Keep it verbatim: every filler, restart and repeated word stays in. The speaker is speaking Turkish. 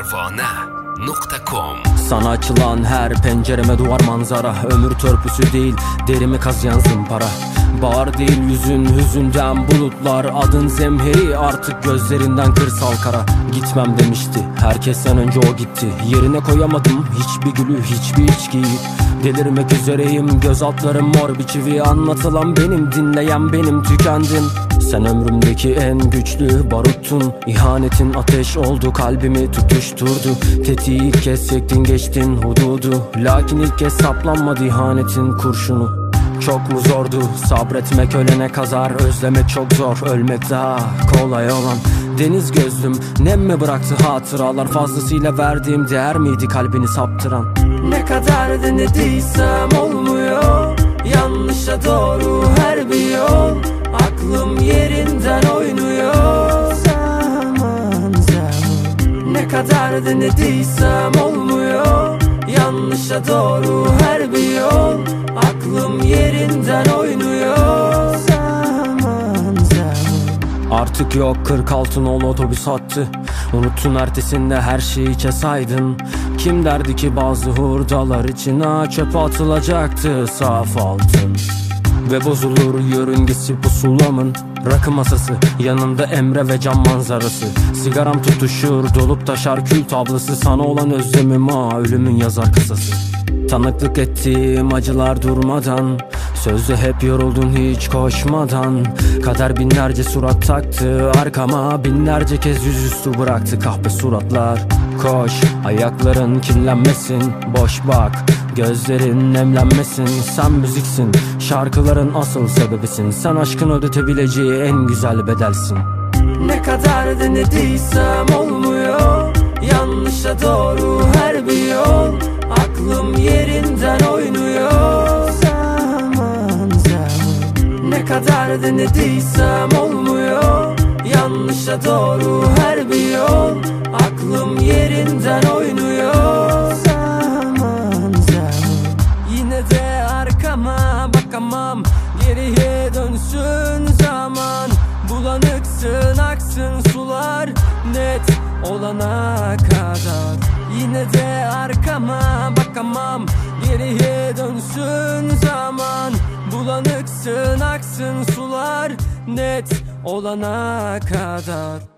pervane nokta com. Sana açılan her pencereme duvar manzara. Ömür törpüsü değil, derimi kazıyan zımpara. Bağır değil yüzün, hüzünden bulutlar. Adın zemheri, artık gözlerinden kırsal kara. Gitmem demişti, herkesten önce o gitti. Yerine koyamadım hiçbir gülü, hiçbir içkiyi. Delirmek üzereyim, göz altlarım mor bir çivi. Anlatılan benim, dinleyen benim, tükendim. Sen ömrümdeki en güçlü baruttun. İhanetin ateş oldu, kalbimi tutuşturdu. Tetiği ilk kez çektin, geçtin hududu. Lakin ilk kez saplanmadı ihanetin kurşunu. Çok mu zordu sabretmek, ölene kadar özlemek çok zor, ölmek daha kolay olan. Deniz gözlüm, nem mi bıraktı hatıralar? Fazlasıyla verdiğim değer miydi kalbini saptıran? Ne kadar denediysem olmuyor, yanlışa doğru her bir yol. Aklım yerinden oynuyor, zaman zaman. Ne kadar denediysem olmuyor, yanlışa doğru her bir yol. Aklım yerinden oynuyor, zaman zaman. Artık yok, kırk altı nolu otobüs hattı. Unuttun ertesinde her şeyi içe saydın. Kim derdi ki bazı hurdalar içine çöpe atılacaktı saf altın. Ve bozulur yörüngesi pusulamın rakı masası, yanında Emre ve cam manzarası. Sigaram tutuşur, dolup taşar kül tablası. Sana olan özlemim, ha ölümün yazar kısası. Tanıklık ettiğim acılar durmadan, sözde hep yoruldun hiç koşmadan. Kader binlerce surat taktı arkama, binlerce kez yüzüstü bıraktı kahpe suratlar. Koş, ayakların kirlenmesin, boş bak, gözlerin nemlenmesin. Sen müziksin, şarkıların asıl sebebisin. Sen aşkın ödetebileceği en güzel bedelsin. Ne kadar denediysem olmuyor, yanlışa doğru her bir yol. Aklım yerinden oynuyor, zaman zaman. Ne kadar denediysem olmuyor, yanlışa doğru her bir yol. Aklım yerinden oynuyor, zaman zaman. Yine de arkama bakamam, geriye dönsün zaman. Bulanıksın, aksın sular net olana kadar. Yine de arkama bakamam, geriye dönsün zaman. Bulanıksın, aksın sular net olana kadar.